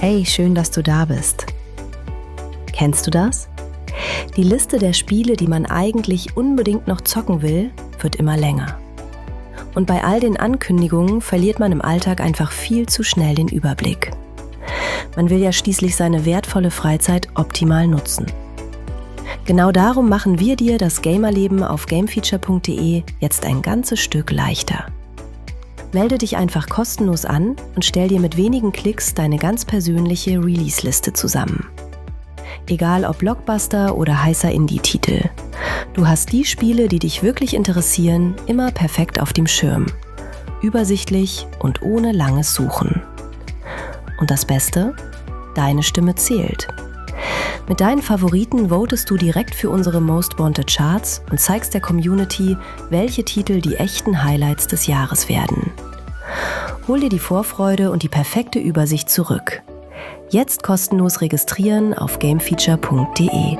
Hey, schön, dass du da bist. Kennst du das? Die Liste der Spiele, die man eigentlich unbedingt noch zocken will, wird immer länger. Und bei all den Ankündigungen verliert man im Alltag einfach viel zu schnell den Überblick. Man will ja schließlich seine wertvolle Freizeit optimal nutzen. Genau darum machen wir dir das Gamerleben auf gamefeature.de jetzt ein ganzes Stück leichter. Melde dich einfach kostenlos an und stell dir mit wenigen Klicks deine ganz persönliche Release-Liste zusammen. Egal ob Blockbuster oder heißer Indie-Titel. Du hast die Spiele, die dich wirklich interessieren, immer perfekt auf dem Schirm. Übersichtlich und ohne langes Suchen. Und das Beste? Deine Stimme zählt. Mit deinen Favoriten votest du direkt für unsere Most Wanted Charts und zeigst der Community, welche Titel die echten Highlights des Jahres werden. Hol dir die Vorfreude und die perfekte Übersicht zurück. Jetzt kostenlos registrieren auf gamefeature.de.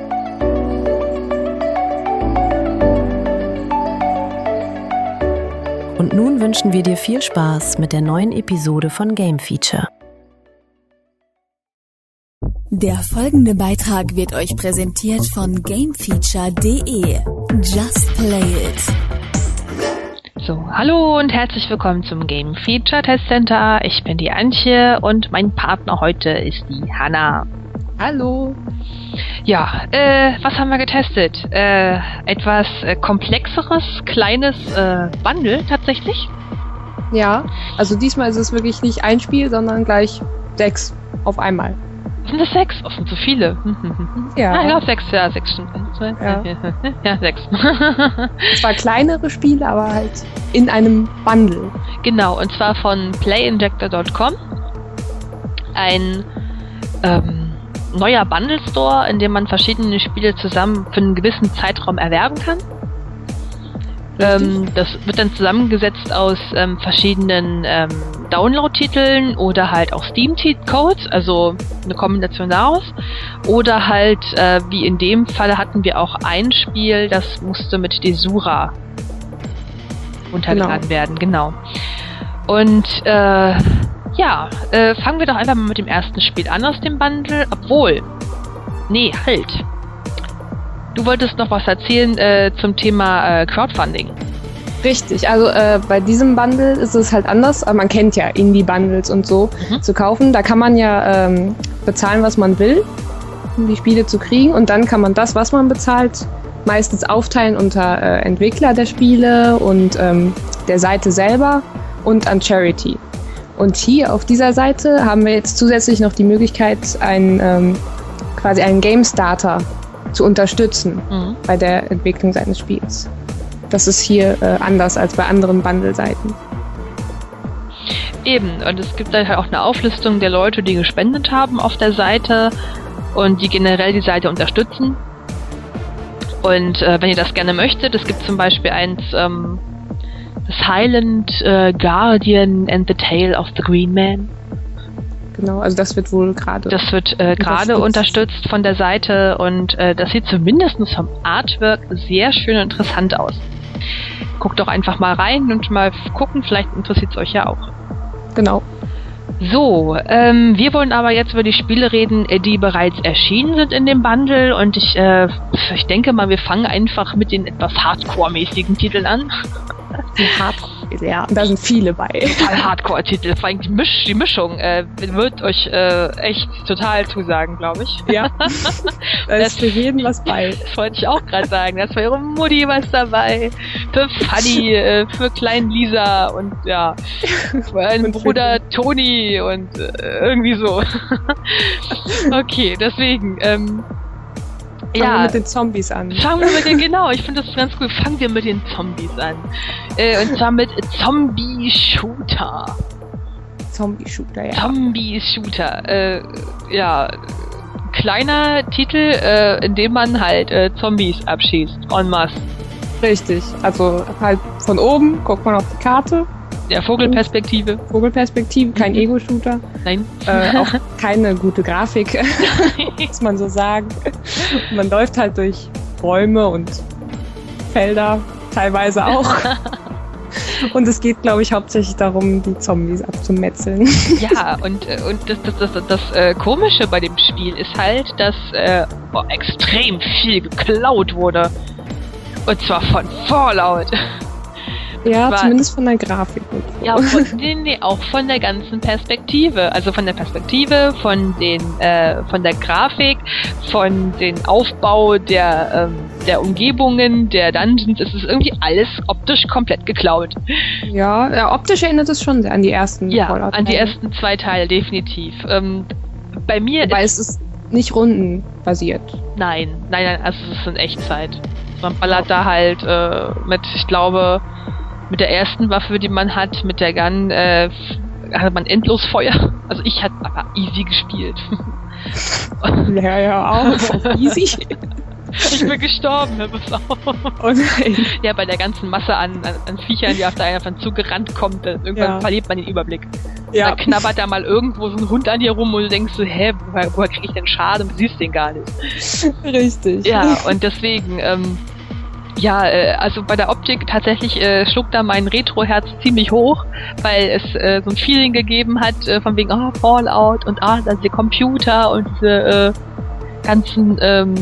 Und nun wünschen wir dir viel Spaß mit der neuen Episode von Game Feature. Der folgende Beitrag wird euch präsentiert von gamefeature.de. Just play it. So, hallo und herzlich willkommen zum Game Feature Test Center. Ich bin die Antje und mein Partner heute ist die Hanna. Hallo. Ja, was haben wir getestet? Etwas komplexeres, kleines Bundle tatsächlich. Ja, also diesmal ist es wirklich nicht ein Spiel, sondern gleich 6 auf einmal. Sind das 6? Oh, sind so viele. Ja. Ich glaube 6, ja, 6 stimmt. Ja, 6. Zwar kleinere Spiele, aber halt in einem Bundle. Genau, und zwar von playinjector.com. Ein neuer Bundle Store, in dem man verschiedene Spiele zusammen für einen gewissen Zeitraum erwerben kann. Das wird dann zusammengesetzt aus verschiedenen Download-Titeln oder halt auch Steam-Codes, also eine Kombination daraus. Oder halt, wie in dem Fall hatten wir auch ein Spiel, das musste mit Desura runtergeladen werden, genau. Und fangen wir doch einfach mal mit dem ersten Spiel an aus dem Bundle, halt. Du wolltest noch was erzählen zum Thema Crowdfunding. Richtig, also bei diesem Bundle ist es halt anders. Aber man kennt ja Indie-Bundles und so zu kaufen. Da kann man ja bezahlen, was man will, um die Spiele zu kriegen. Und dann kann man das, was man bezahlt, meistens aufteilen unter Entwickler der Spiele und der Seite selber und an Charity. Und hier auf dieser Seite haben wir jetzt zusätzlich noch die Möglichkeit, quasi einen Game Starter zu unterstützen bei der Entwicklung seines Spiels. Das ist hier anders als bei anderen Bundle-Seiten. Eben, und es gibt dann halt auch eine Auflistung der Leute, die gespendet haben auf der Seite und die generell die Seite unterstützen. Und wenn ihr das gerne möchtet, es gibt zum Beispiel eins, The Silent Guardian and the Tale of the Green Man. Genau, also das wird wohl gerade. Das wird gerade unterstützt von der Seite und das sieht zumindest vom Artwork sehr schön und interessant aus. Guckt doch einfach mal rein und mal gucken, vielleicht interessiert es euch ja auch. Genau. So, wir wollen aber jetzt über die Spiele reden, die bereits erschienen sind in dem Bundle und ich denke mal, wir fangen einfach mit den etwas Hardcore-mäßigen Titeln an. Die Hardcore, ja, da sind viele bei. Total Hardcore-Titel, vor allem die Mischung wird euch echt total zusagen, glaube ich. Ja, da ist für jeden was bei. Das wollte ich auch gerade sagen, da ist für ihre Mutti was dabei, für Fanny, für kleinen Lisa und ja, für einen Bruder Toni und irgendwie so. Okay, deswegen, Fangen wir mit den Zombies an. Genau, ich finde das ganz gut. Fangen wir mit den Zombies an. Und zwar mit Zombie-Shooter. Zombie-Shooter, ja. Zombie-Shooter. Kleiner Titel, in dem man halt Zombies abschießt. En masse. Richtig. Also halt von oben guckt man auf die Karte. Ja, Vogelperspektive, kein Ego-Shooter. Nein. Auch keine gute Grafik, muss man so sagen. Man läuft halt durch Bäume und Felder, teilweise auch. Und es geht, glaube ich, hauptsächlich darum, die Zombies abzumetzeln. Ja, und das Komische bei dem Spiel ist halt, dass extrem viel geklaut wurde. Und zwar von Fallout. Ja, zumindest von der Grafik. Ja, auch von der ganzen Perspektive. Also von der Perspektive, von der Grafik, von den Aufbau der Umgebungen, der Dungeons. Es ist irgendwie alles optisch komplett geklaut. Ja, optisch erinnert es schon sehr an die ersten Fallout. Ja, an die ersten 2 Teile, definitiv. Bei mir Weil es ist nicht rundenbasiert. Nein, also es ist in Echtzeit. Man ballert da halt ich glaube, mit der ersten Waffe, die man hat, mit der Gun, hat man endlos Feuer. Also ich hatte aber easy gespielt. Ja, auch easy. Ich bin gestorben, pass auf. Oh nein. Ja, bei der ganzen Masse an Viechern, die auf da einer von zugerannt kommt, irgendwann verliert man den Überblick. Ja. Da knabbert da mal irgendwo so ein Hund an dir rum und du denkst so, woher krieg ich denn Schaden? Du siehst den gar nicht. Richtig. Ja, und deswegen, also bei der Optik tatsächlich schlug da mein Retro-Herz ziemlich hoch, weil es so ein Feeling gegeben hat, von wegen, Fallout und die Computer und diese ganzen,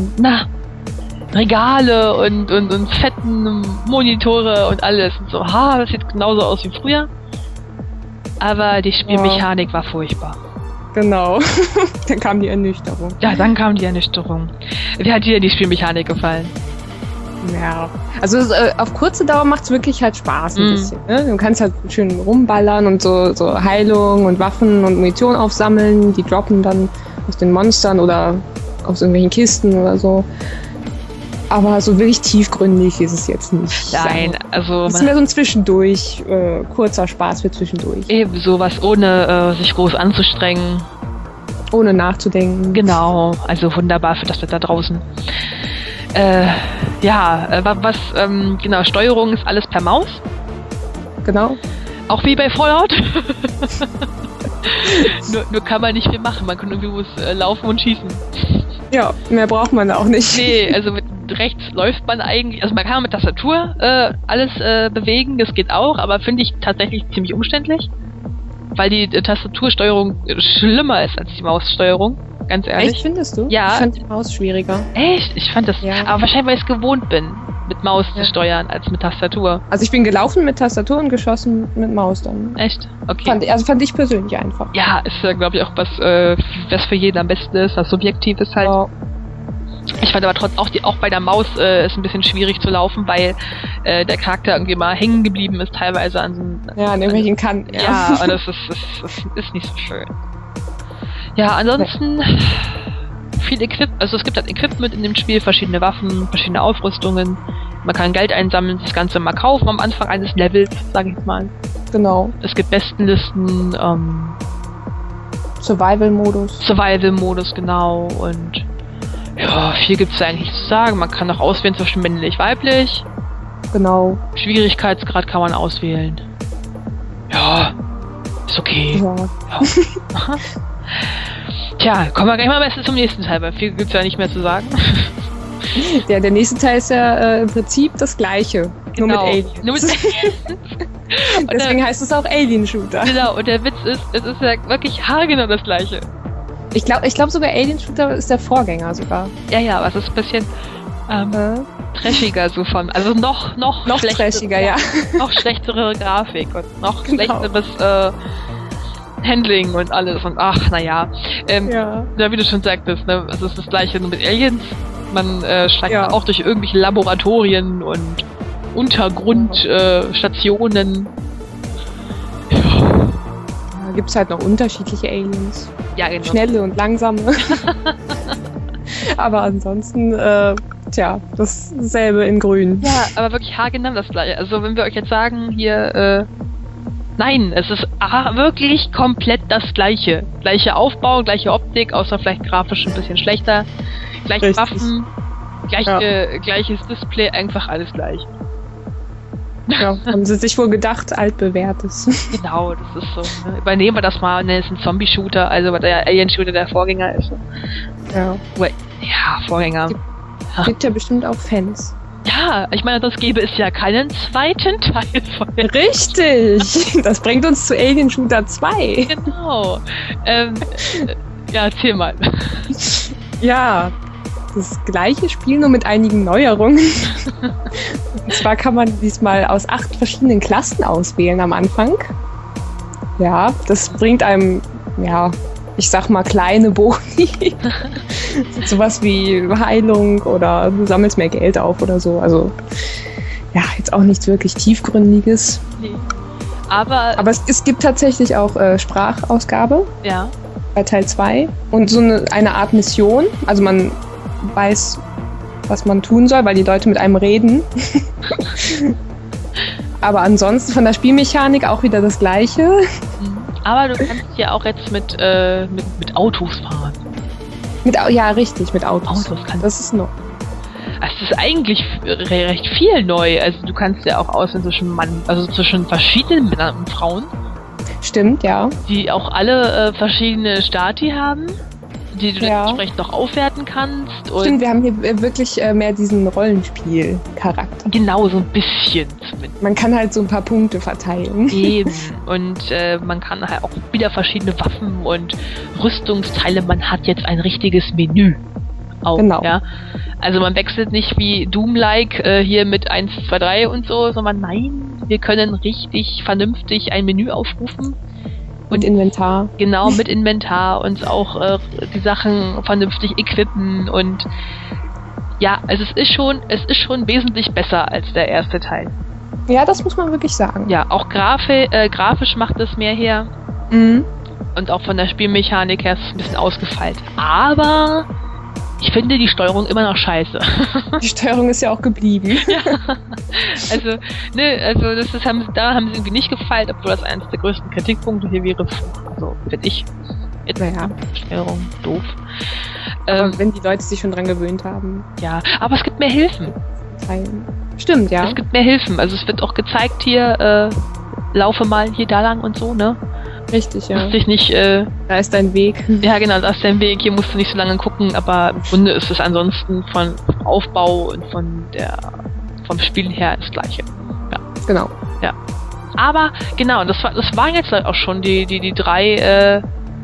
Regale und fetten Monitore und alles und so. Das sieht genauso aus wie früher. Aber die Spielmechanik war furchtbar. Genau. Dann kam die Ernüchterung. Ja, dann kam die Ernüchterung. Wie hat dir denn die Spielmechanik gefallen? Ja, also auf kurze Dauer macht es wirklich halt Spaß ein bisschen. Ne? Du kannst halt schön rumballern und so Heilung und Waffen und Munition aufsammeln. Die droppen dann aus den Monstern oder aus irgendwelchen Kisten oder so. Aber so wirklich tiefgründig ist es jetzt nicht. Nein, also... Es ist mehr so ein Zwischendurch, kurzer Spaß für zwischendurch. Eben sowas, ohne sich groß anzustrengen. Ohne nachzudenken. Genau, also wunderbar für das Wetter draußen. Steuerung ist alles per Maus. Genau. Auch wie bei Fallout. nur kann man nicht viel machen, man kann irgendwie laufen und schießen. Ja, mehr braucht man auch nicht. Nee, also mit rechts läuft man eigentlich, also man kann mit Tastatur alles bewegen, das geht auch, aber finde ich tatsächlich ziemlich umständlich, weil die Tastatursteuerung schlimmer ist als die Maussteuerung, ganz ehrlich. Echt, findest du? Ja. Ich fand die Maus schwieriger. Echt? Ich fand das, aber wahrscheinlich, weil ich es gewohnt bin, mit Maus zu steuern, als mit Tastatur. Also ich bin gelaufen mit Tastatur und geschossen mit Maus dann. Echt? Okay. Fand ich persönlich einfach. Ja, ist ja, glaube ich, auch was für jeden am besten ist, was subjektiv ist halt. Ja. Ich fand aber trotzdem auch bei der Maus ist ein bisschen schwierig zu laufen, weil der Charakter irgendwie mal hängen geblieben ist, teilweise an so an irgendwelchen Kanten. Ja, und das ist nicht so schön. Ja, ansonsten viel also es gibt halt Equipment in dem Spiel, verschiedene Waffen, verschiedene Aufrüstungen. Man kann Geld einsammeln, das Ganze mal kaufen am Anfang eines Levels, sage ich mal. Genau. Es gibt Bestenlisten, Survival-Modus, genau, und ja, viel gibt's da eigentlich zu sagen. Man kann auch auswählen zwischen männlich, weiblich. Genau. Schwierigkeitsgrad kann man auswählen. Ja, ist okay. Ja. Tja, kommen wir gleich mal am besten zum nächsten Teil, weil viel gibt's ja nicht mehr zu sagen. Ja, der nächste Teil ist ja im Prinzip das Gleiche. Genau. Nur mit Aliens. Deswegen heißt es auch Alien-Shooter. Genau, und der Witz ist, es ist ja wirklich haargenau das Gleiche. Ich glaube sogar Alien-Shooter ist der Vorgänger sogar. Ja, aber es ist ein bisschen trashiger so also noch trashiger, ja. Noch schlechtere Grafik und noch schlechteres Handling und alles und naja. Ja, wie du schon sagtest, ne, es ist das Gleiche nur mit Aliens. Man steigt auch durch irgendwelche Laboratorien und Untergrundstationen. Da gibt es halt noch unterschiedliche Aliens. Ja, genau. Schnelle und langsame. Aber ansonsten, dasselbe in grün. Ja, aber wirklich haargenau das Gleiche. Also wenn wir euch jetzt sagen, hier, nein, es ist wirklich komplett das Gleiche. Gleiche Aufbau, gleiche Optik, außer vielleicht grafisch ein bisschen schlechter. Gleiche Waffen, gleiches Display, einfach alles gleich. Ja, haben sie sich wohl gedacht, altbewährtes. Genau, das ist so. Ne? Übernehmen wir das mal, ne, ist ein Zombie-Shooter, also weil der Alien-Shooter der Vorgänger ist. Ja. Ja, Vorgänger. Gibt ja bestimmt auch Fans. Ja, Ja, ich meine, sonst gäbe es ja keinen zweiten Teil von der. Richtig! Das bringt uns zu Alien Shooter 2. Genau. Ja, erzähl mal. Ja, das gleiche Spiel, nur mit einigen Neuerungen. Und zwar kann man diesmal aus 8 verschiedenen Klassen auswählen am Anfang. Ja, das bringt einem, ja, ich sag mal kleine Boni. Sowas wie Heilung oder du sammelst mehr Geld auf oder so. Also, ja, jetzt auch nichts wirklich Tiefgründiges. Nee. Aber es gibt tatsächlich auch Sprachausgabe. Ja. Bei Teil 2 und so eine Art Mission. Also man weiß, was man tun soll, weil die Leute mit einem reden. Aber ansonsten von der Spielmechanik auch wieder das Gleiche. Aber du kannst ja auch jetzt mit Autos fahren. Ja, richtig, mit Autos. Das ist noch. Es ist eigentlich recht viel neu. Also du kannst ja auch auswählen zwischen verschiedenen Männern und Frauen. Stimmt, ja. Die auch alle verschiedene Stati haben, die du dann entsprechend noch aufwerten kannst. Und stimmt, wir haben hier wirklich mehr diesen Rollenspiel-Charakter. Genau, so ein bisschen zumindest. Man kann halt so ein paar Punkte verteilen. Eben. Und man kann halt auch wieder verschiedene Waffen und Rüstungsteile. Man hat jetzt ein richtiges Menü. Auch, genau. Ja? Also man wechselt nicht wie Doom-like hier mit 1, 2, 3 und so, sondern nein, wir können richtig vernünftig ein Menü aufrufen. Und Inventar. Genau, mit Inventar und auch die Sachen vernünftig equippen und ja, also es ist schon wesentlich besser als der erste Teil. Ja, das muss man wirklich sagen. Ja, auch grafisch macht es mehr her. Mhm. Und auch von der Spielmechanik her ist es ein bisschen ausgefeilt. Aber ich finde die Steuerung immer noch scheiße. Die Steuerung ist ja auch geblieben. Ja. Also da haben sie irgendwie nicht gefeilt, obwohl das eines der größten Kritikpunkte hier wäre. Also, finde ich. Jetzt Steuerung doof. Aber wenn die Leute sich schon dran gewöhnt haben. Ja, aber es gibt mehr Hilfen. Stimmt, ja. Es gibt mehr Hilfen. Also es wird auch gezeigt hier, laufe mal hier da lang und so, ne? Richtig, ja. Musst dich nicht, da ist dein Weg. Ja, genau, da ist dein Weg. Hier musst du nicht so lange gucken, aber im Grunde ist es ansonsten vom Aufbau und vom Spiel her das Gleiche. Ja. Genau. Ja. Aber, genau, das waren jetzt auch schon die 3,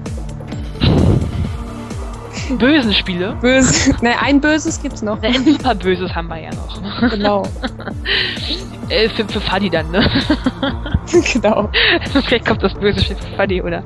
bösen Spiele. Ein böses gibt's noch. Ein super böses haben wir ja noch. Genau. Für Fadi dann, ne? Genau. Vielleicht kommt das böse Spiel für Fadi, oder?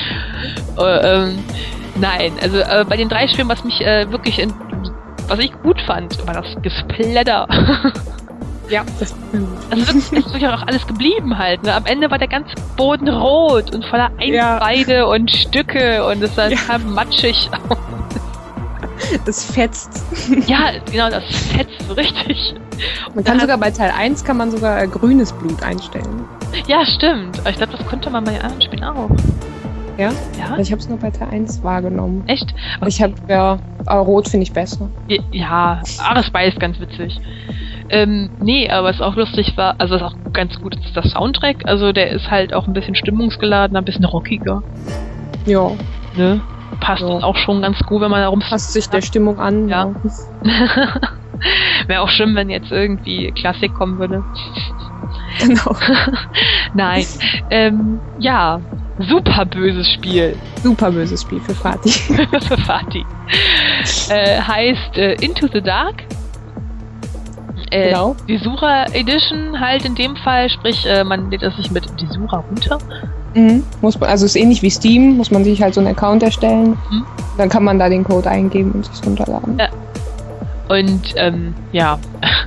Nein, also bei den 3 Spielen, was mich was ich gut fand, war das Gesplatter. Ja, das ist gut. Also wirklich, ist durchaus auch alles geblieben halt. Ne? Am Ende war der ganze Boden rot und voller Eingeweide und Stücke und es sah total matschig aus. Das fetzt. Ja, genau, das fetzt so richtig. Man kann sogar bei Teil 1 kann man sogar grünes Blut einstellen. Ja, stimmt. Aber ich glaube, das konnte man bei anderen Spielen auch. Ja? Ja? Ich habe es nur bei Teil 1 wahrgenommen. Echt? Okay. Aber rot finde ich besser. Ja, das ist ganz witzig. Nee, aber was auch lustig war, also was auch ganz gut ist, der Soundtrack. Also der ist halt auch ein bisschen stimmungsgeladener, ein bisschen rockiger. Ja. Ne? Passt auch schon ganz gut, wenn man da passt sich der Stimmung an. Ja. Wäre auch schlimm, wenn jetzt irgendwie Klassik kommen würde. Genau. Nein. Ja, super böses Spiel. Super böses Spiel für Fatih. Für Fatih. Heißt Into the Dark. Genau. Desura Edition halt in dem Fall, sprich man lädt das sich mit Desura runter. Mhm. Also ist ähnlich wie Steam, muss man sich halt so einen Account erstellen. Mhm. Dann kann man da den Code eingeben und sich runterladen. Ja. Und ja.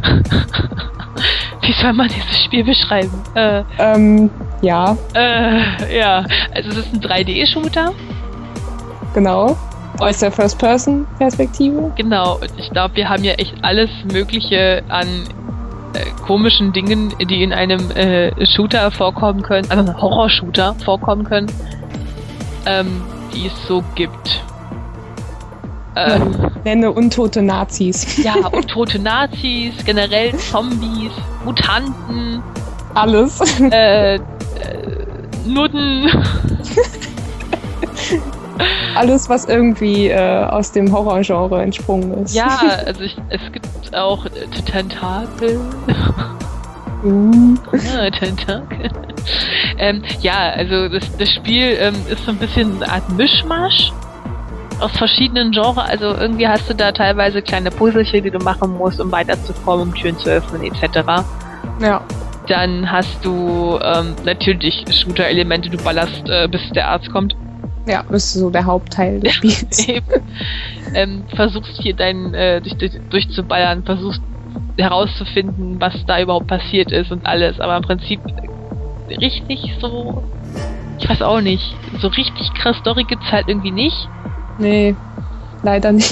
Wie soll man dieses Spiel beschreiben? Ja. Ja, also es ist ein 3D-Shooter. Genau. Aus der First-Person-Perspektive. Genau, und ich glaube, wir haben ja echt alles Mögliche an komischen Dingen, die in einem Shooter vorkommen können, also einem Horror-Shooter vorkommen können, die es so gibt. Nenne untote Nazis. Ja, untote Nazis, generell Zombies, Mutanten. Alles. Nudden. Alles, was irgendwie aus dem Horrorgenre entsprungen ist. Ja, also es gibt auch Tentakel. Tentakel. Ja, also das Spiel ist so ein bisschen eine Art Mischmasch aus verschiedenen Genres. Also irgendwie hast du da teilweise kleine Puzzlechen, die du machen musst, um weiterzukommen, um Türen zu öffnen, etc. Ja. Dann hast du natürlich Shooter-Elemente, du ballerst, bis der Arzt kommt. Ja, das ist so der Hauptteil des Spiels. Versuchst hier dich durchzuballern, versuchst herauszufinden, was da überhaupt passiert ist und alles, aber im Prinzip richtig so, ich weiß auch nicht, so richtig krass Story gibt's halt irgendwie nicht. Nee, leider nicht.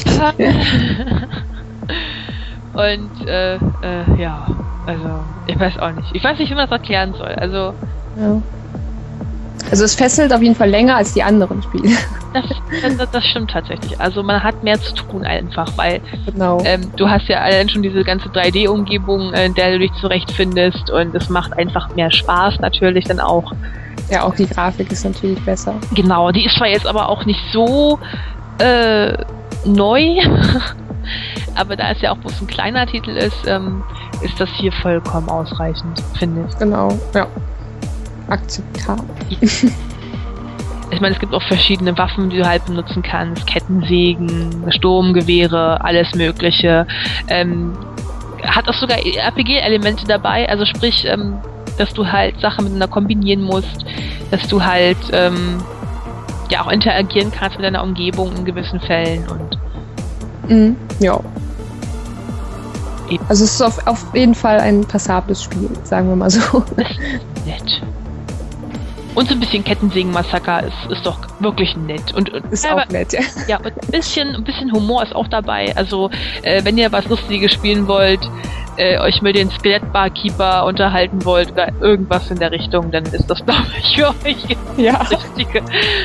Und ja, also ich weiß auch nicht. Ich weiß nicht, wie man das erklären soll. Also ja. Also es fesselt auf jeden Fall länger als die anderen Spiele. Das stimmt tatsächlich. Also man hat mehr zu tun einfach, weil genau. Du hast ja allein schon diese ganze 3D-Umgebung, in der du dich zurechtfindest, und es macht einfach mehr Spaß natürlich dann auch. Ja, auch die Grafik ist natürlich besser. Genau, die ist zwar jetzt aber auch nicht so neu, aber da es ja auch bloß ein kleiner Titel ist, ist das hier vollkommen ausreichend, finde ich. Genau, ja. Akzeptabel. Ich meine, es gibt auch verschiedene Waffen, die du halt benutzen kannst. Kettensägen, Sturmgewehre, alles mögliche. Hat auch sogar RPG-Elemente dabei, also sprich, dass du halt Sachen miteinander kombinieren musst, dass du halt ja auch interagieren kannst mit deiner Umgebung in gewissen Fällen und ja. Also es ist auf jeden Fall ein passables Spiel, sagen wir mal so. Das ist nett. Und so ein bisschen Kettensägen-Massaker ist doch wirklich nett. Und ist auch nett, ja. Ja, und ein bisschen Humor ist auch dabei. Also, wenn ihr was Lustiges spielen wollt, euch mit den Skelett-Barkeeper unterhalten wollt oder irgendwas in der Richtung, dann ist das, glaube ich, für euch ja. das Richtige.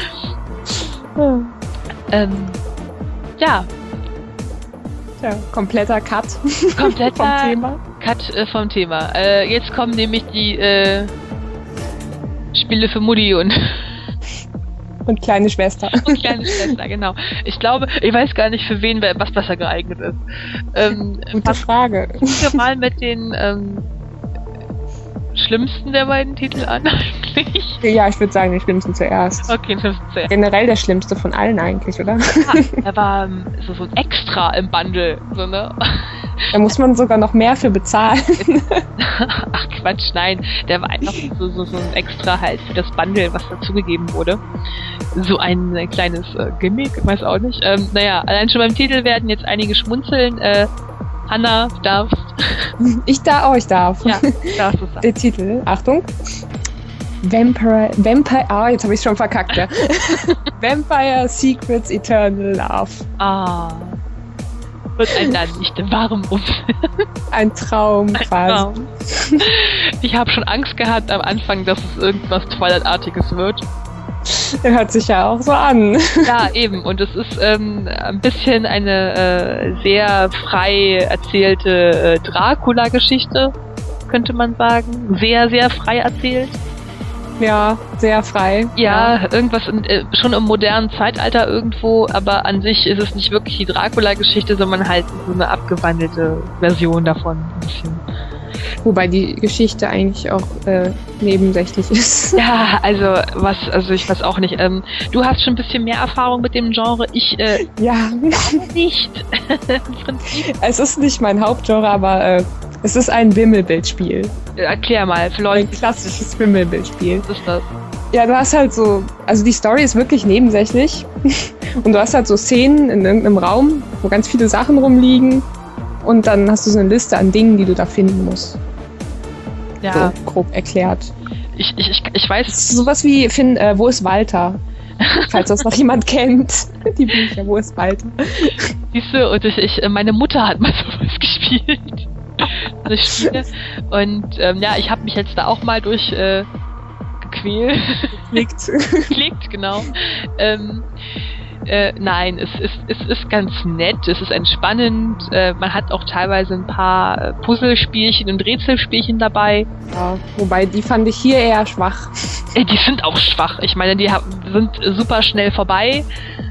Ja. Ja, kompletter Cut. Kompletter vom Thema. Cut vom Thema. Jetzt kommen nämlich die Spiele für Mutti und kleine Schwester. Und kleine Schwester, genau. Ich glaube, ich weiß gar nicht, für wen was besser geeignet ist. Gute Frage. Fangen wir mal mit den schlimmsten der beiden Titel an, eigentlich. Ja, ich würde sagen, den schlimmsten zuerst. Okay, den schlimmsten zuerst. Generell der schlimmste von allen eigentlich, oder? Er war so ein Extra im Bundle, so, ne? Da muss man sogar noch mehr für bezahlen. Ach Quatsch, nein. Der war einfach so ein Extra halt für das Bundle, was dazugegeben wurde. So ein kleines Gimmick, weiß auch nicht. Naja, allein schon beim Titel werden jetzt einige schmunzeln. Hanna, du darfst. Ich darf. Ja, darfst du sagen. Der Titel, Achtung. Vampire, jetzt habe ich schon verkackt, ja. Vampire Secrets Eternal Love. Wird einem dann nicht warm um. Ein Traum quasi. Ich habe schon Angst gehabt am Anfang, dass es irgendwas Twilight-artiges wird. Der hört sich ja auch so an. Ja, eben. Und es ist ein bisschen eine sehr frei erzählte Dracula-Geschichte, könnte man sagen. Sehr, sehr frei erzählt. Ja, sehr frei. Ja, irgendwas schon im modernen Zeitalter irgendwo, aber an sich ist es nicht wirklich die Dracula-Geschichte, sondern halt so eine abgewandelte Version davon. Ein bisschen. Wobei die Geschichte eigentlich auch nebensächlich ist. Ja, ich weiß auch nicht. Du hast schon ein bisschen mehr Erfahrung mit dem Genre. Ich ja nicht. Im Prinzip. Es ist nicht mein Hauptgenre, aber es ist ein Wimmelbildspiel. Erklär mal, für Leute. Ein klassisches Wimmelbildspiel. Was ist das? Ja, du hast halt so, also die Story ist wirklich nebensächlich und du hast halt so Szenen in irgendeinem Raum, wo ganz viele Sachen rumliegen und dann hast du so eine Liste an Dingen, die du da finden musst. Ja. So grob erklärt. Ich weiß. Das ist sowas wie, wo ist Walter? Falls das noch jemand kennt. Die Bücher, wo ist Walter? Siehst du, und meine Mutter hat mal sowas gespielt. Und ja, ich habe mich jetzt da auch mal durch geklickt, genau. Nein, es ist ganz nett, es ist entspannend, man hat auch teilweise ein paar Puzzlespielchen und Rätselspielchen dabei. Ja, wobei die fand ich hier eher schwach. Die sind auch schwach, ich meine, die sind super schnell vorbei.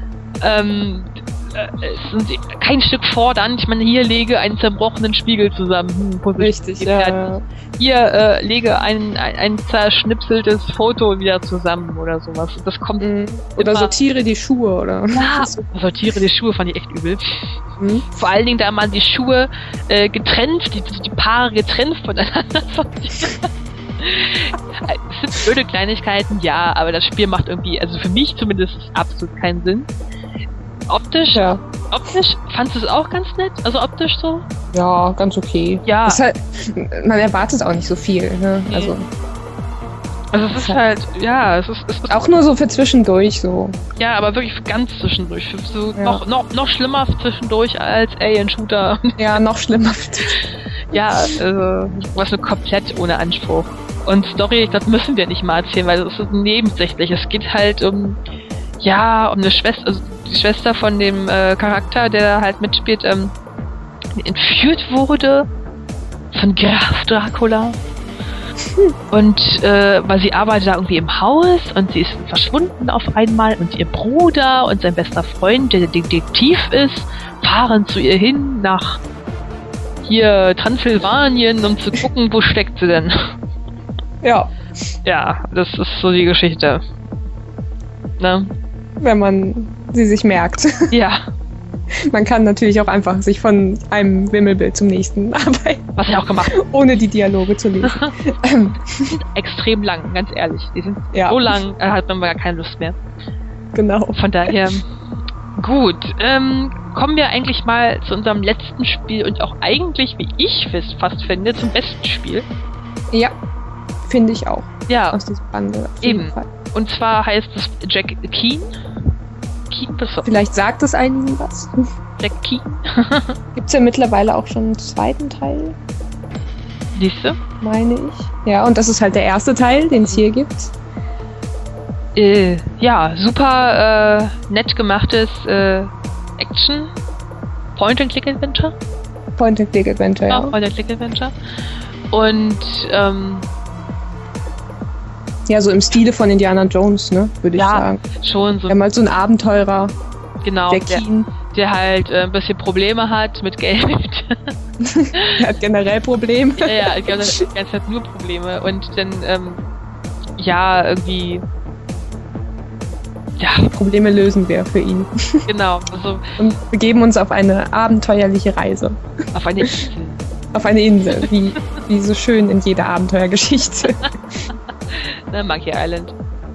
Es sind kein Stück fordernd. Ich meine, hier lege einen zerbrochenen Spiegel zusammen. Richtig, ja. Hier lege ein zerschnipseltes Foto wieder zusammen oder sowas. Das kommt oder sortiere die Schuhe, oder? Ja, sortiere die Schuhe fand ich echt übel. Vor allen Dingen, da man die Schuhe getrennt, die Paare getrennt voneinander sortiert. Es sind blöde Kleinigkeiten, ja, aber das Spiel macht irgendwie, also für mich zumindest, absolut keinen Sinn. Optisch fandst du es auch ganz nett? Also optisch so? Ja, ganz okay. Ja. Ist halt, man erwartet auch nicht so viel, ne? Nee. Also es ist halt, ja, es ist auch nur so für zwischendurch so. Ja, aber wirklich ganz zwischendurch. So Ja. noch schlimmer zwischendurch als Alien-Shooter. Ja, noch schlimmer. Ja, also was nur komplett ohne Anspruch. Und Story, das müssen wir nicht mal erzählen, weil das ist nebensächlich. Es geht halt um eine Schwester, also die Schwester von dem Charakter, der halt mitspielt, entführt wurde von Graf Dracula. Und weil sie arbeitet da irgendwie im Haus und sie ist verschwunden auf einmal und ihr Bruder und sein bester Freund, der Detektiv ist, fahren zu ihr hin nach hier Transsilvanien, um zu gucken, wo steckt sie denn. Ja, Ja, das ist so die Geschichte. Ne? wenn man sie sich merkt. Ja, Man kann natürlich auch einfach sich von einem Wimmelbild zum nächsten arbeiten, was ich auch gemacht habe. ohne die Dialoge zu lesen. Die sind extrem lang, ganz ehrlich. Die sind Ja. so lang, hat man gar keine Lust mehr. Genau. Von daher, gut. Kommen wir eigentlich mal zu unserem letzten Spiel und auch eigentlich, wie ich fast finde, zum besten Spiel. Ja, finde ich auch. Ja, Aus diesem Bundle. Auf jeden eben. Fall. Und zwar heißt es Jack Keen. Vielleicht sagt es einigen was. Jack Keen. Gibt es ja mittlerweile auch schon einen zweiten Teil, Siehste? meine ich. Ja, und das ist halt der erste Teil, den es hier gibt. Ja, super nett gemachtes Action Point-and-Click-Adventure. Point-and-Click-Adventure, ja. Point-and-Click-Adventure. Und Ja, so im Stile von Indiana Jones, ne, würde ich ja, sagen. schon so Wir haben halt so einen Abenteurer, genau, der Keen. der halt ein bisschen Probleme hat mit Geld. Der hat generell Probleme. Ja, ich glaube, die ganze Zeit nur Probleme. Und dann, ja, irgendwie. Ja, Probleme lösen wir für ihn. genau. Also Und begeben uns auf eine abenteuerliche Reise. auf eine Insel. Auf eine Insel, wie so schön in jeder Abenteuergeschichte. Ne, Monkey Island.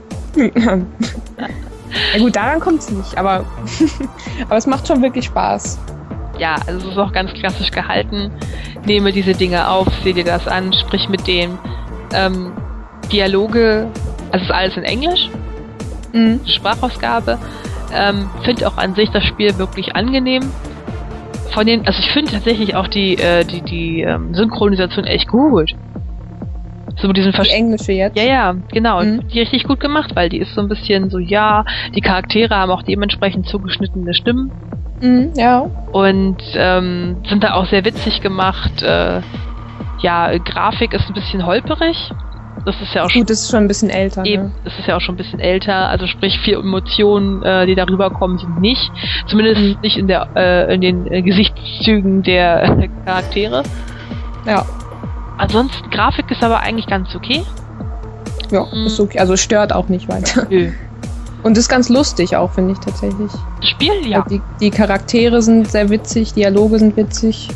Ja gut, daran kommt es nicht, aber es macht schon wirklich Spaß. Ja, also es ist auch ganz klassisch gehalten. Nehme diese Dinge auf, sehe dir das an, sprich mit denen. Dialoge, also es ist alles in Englisch. Sprachausgabe. Finde auch an sich das Spiel wirklich angenehm. Also ich finde tatsächlich auch die Synchronisation echt gut. So mit diesen Die englische jetzt. Ja, genau. Die richtig gut gemacht, weil die ist so ein bisschen so, die Charaktere haben auch dementsprechend zugeschnittene Stimmen. Ja. Und sind da auch sehr witzig gemacht. Grafik ist ein bisschen holperig. Das ist ja auch Gut, das ist schon ein bisschen älter. eben, Ne? das ist ja auch schon ein bisschen älter, also sprich viel Emotionen, die darüber kommen, sind nicht. Zumindest nicht in den Gesichtszügen der Charaktere. Ja. Ansonsten, Grafik ist aber eigentlich ganz okay. Ja, ist okay. Also stört auch nicht weiter. Nö. Und ist ganz lustig auch, finde ich tatsächlich. Das Spiel, ja. Die Charaktere sind sehr witzig, Dialoge sind witzig.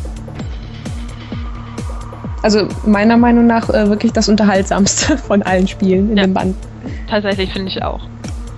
Also meiner Meinung nach wirklich das Unterhaltsamste von allen Spielen in dem Band. Tatsächlich finde ich auch.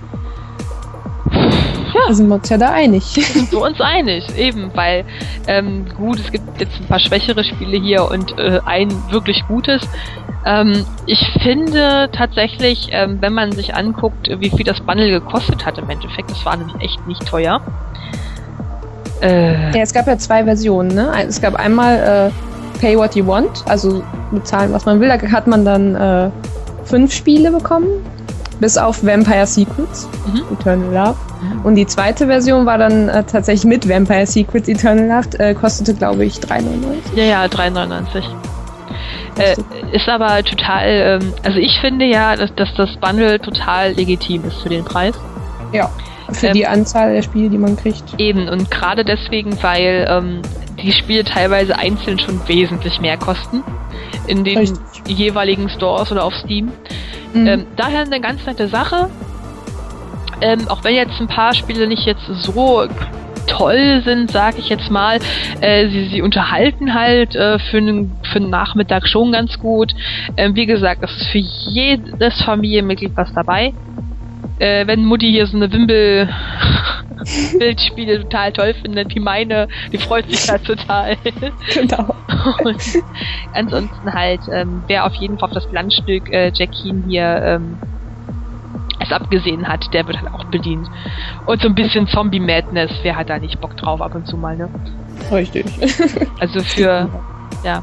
Da sind wir uns ja da einig. Sind wir uns einig, eben, weil gut, es gibt jetzt ein paar schwächere Spiele hier und ein wirklich gutes. Ich finde tatsächlich, wenn man sich anguckt, wie viel das Bundle gekostet hat im Endeffekt, das war nämlich echt nicht teuer. Ja, es gab ja 2 Versionen, ne? Es gab einmal Pay What You Want, also bezahlen, was man will. Da hat man dann 5 Spiele bekommen, bis auf Vampire Secrets, Eternal Love. Und die zweite Version war dann tatsächlich mit Vampire Secrets Eternal Luft, kostete, glaube ich, 3,99. Ja, 3,99. Ist aber total, also ich finde ja, dass das Bundle total legitim ist für den Preis. Ja, für die Anzahl der Spiele, die man kriegt. Eben, und gerade deswegen, weil die Spiele teilweise einzeln schon wesentlich mehr kosten in den jeweiligen Stores oder auf Steam. Daher eine ganz nette Sache. Auch wenn jetzt ein paar Spiele nicht jetzt so toll sind, sage ich jetzt mal, sie unterhalten halt für einen Nachmittag schon ganz gut. Wie gesagt, es ist für jedes Familienmitglied was dabei. Wenn Mutti hier so eine Bildspiele total toll findet, wie meine, die freut sich da total. Genau. Und ansonsten halt, wer auf jeden Fall auf das Glanzstück Jackin hier es abgesehen hat, der wird halt auch bedient. Und so ein bisschen Zombie-Madness, wer hat da nicht Bock drauf ab und zu mal, ne? Richtig. Also für, ja.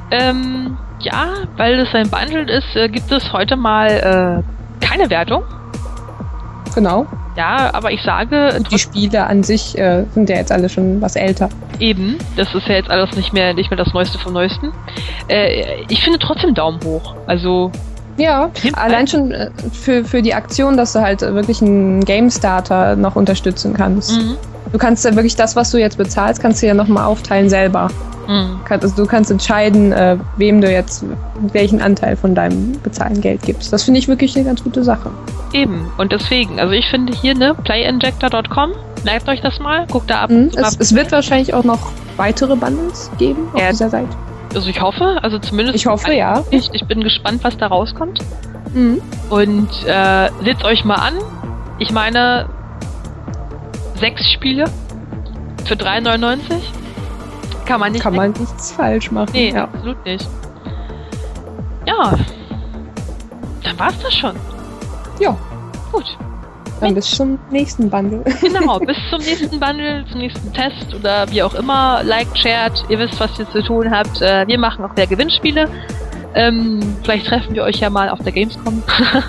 Weil es ein Bundle ist, gibt es heute mal keine Wertung. Genau. Ja, aber ich sage... Die Spiele an sich sind ja jetzt alle schon was älter. Eben, das ist ja jetzt alles nicht mehr das Neueste vom Neuesten. Ich finde trotzdem Daumen hoch. Also... Ja, allein schon für die Aktion, dass du halt wirklich einen Game-Starter noch unterstützen kannst. Mhm. Du kannst ja wirklich das, was du jetzt bezahlst, kannst du ja nochmal aufteilen selber. Mhm. Also du kannst entscheiden, wem du jetzt welchen Anteil von deinem bezahlten Geld gibst. Das finde ich wirklich eine ganz gute Sache. Eben, und deswegen, also ich finde hier, playinjector.com, merkt euch das mal, guckt da ab. Es wird wahrscheinlich auch noch weitere Bundles geben auf dieser Seite. Also ich hoffe, zumindest... Ich hoffe, ja. Ich bin gespannt, was da rauskommt. Mhm. Und seht euch mal an. Ich meine, 6 Spiele für 3,99 kann man nichts falsch machen. Nee, absolut nicht. Ja, dann war's das schon. Ja. Gut. Dann bis zum nächsten Bundle. Genau, bis zum nächsten Bundle, zum nächsten Test oder wie auch immer. Liked, shared, ihr wisst, was ihr zu tun habt. Wir machen auch wieder Gewinnspiele. Vielleicht treffen wir euch ja mal auf der Gamescom.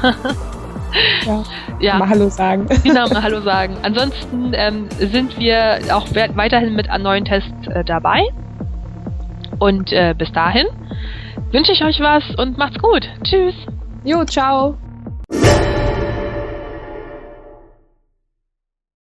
Ja. Mal Hallo sagen. Genau, mal Hallo sagen. Ansonsten sind wir auch weiterhin mit neuen Tests dabei. Und bis dahin wünsche ich euch was und macht's gut. Tschüss. Jo, ciao.